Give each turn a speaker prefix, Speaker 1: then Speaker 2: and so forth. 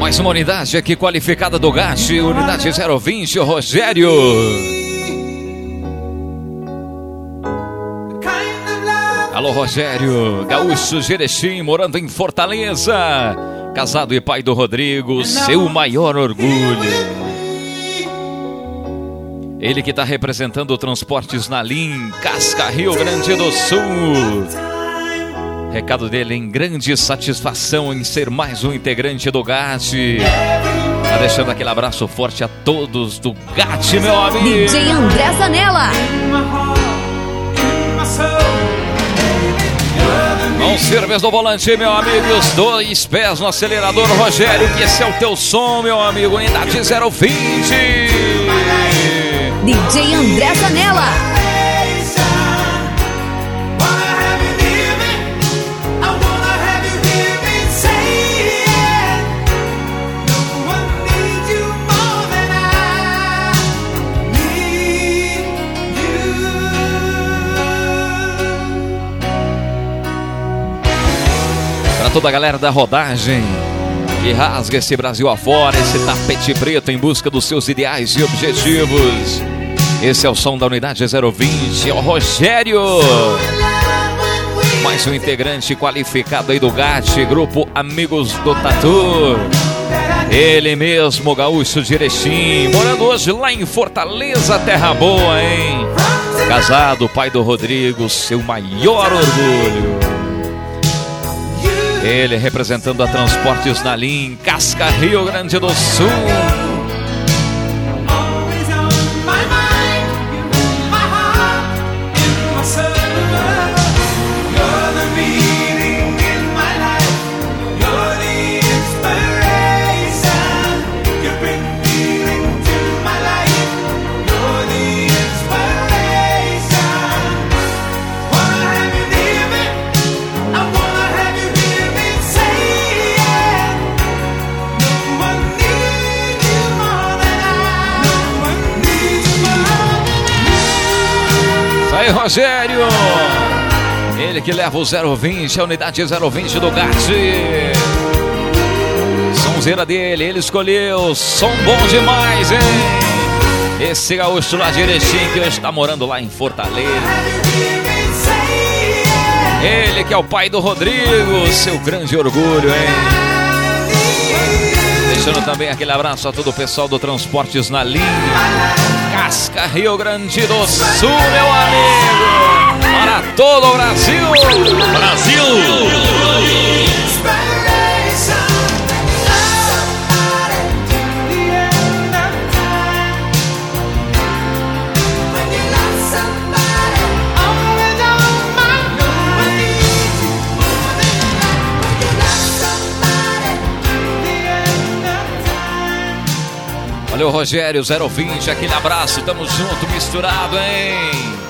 Speaker 1: Mais uma unidade aqui qualificada do GAT, unidade 020, Rogério. Alô, Rogério, gaúcho Jerechim, morando em Fortaleza. Casado e pai do Rodrigo, seu maior orgulho. Ele que está representando o Transportes na Lim, Casca, Rio Grande do Sul. Recado dele em grande satisfação em ser mais um integrante do GAT. Tá deixando aquele abraço forte a todos do GAT, meu amigo.
Speaker 2: DJ André Zanella.
Speaker 1: Mãos firmes no volante, meu amigo, e os dois pés no acelerador, Rogério, que esse é o teu som, meu amigo, unidade 020.
Speaker 2: DJ André Zanella.
Speaker 1: Para toda a galera da rodagem que rasga esse Brasil afora, esse tapete preto em busca dos seus ideais e objetivos. Esse é o som da unidade 020, é o Rogério. Mais um integrante qualificado aí do GAT, grupo Amigos do Tatu. Ele mesmo, gaúcho de Erechim, morando hoje lá em Fortaleza, terra boa, hein? Casado, pai do Rodrigo, seu maior orgulho. Ele representando a Transportes na Lim, Casca, Rio Grande do Sul. Rogério, ele que leva o 020, a unidade 020 do GAT. Sonzeira dele, ele escolheu, som bom demais, hein? Esse gaúcho lá de Erechim, que hoje está morando lá em Fortaleza. Ele que é o pai do Rodrigo, seu grande orgulho, hein? Deixando também aquele abraço a todo o pessoal do Transportes na Lim, Casca, Rio Grande do Sul, meu amigo. Para todo o Brasil. Brasil. Valeu, Rogério, 020, aquele abraço, tamo junto, misturado, hein?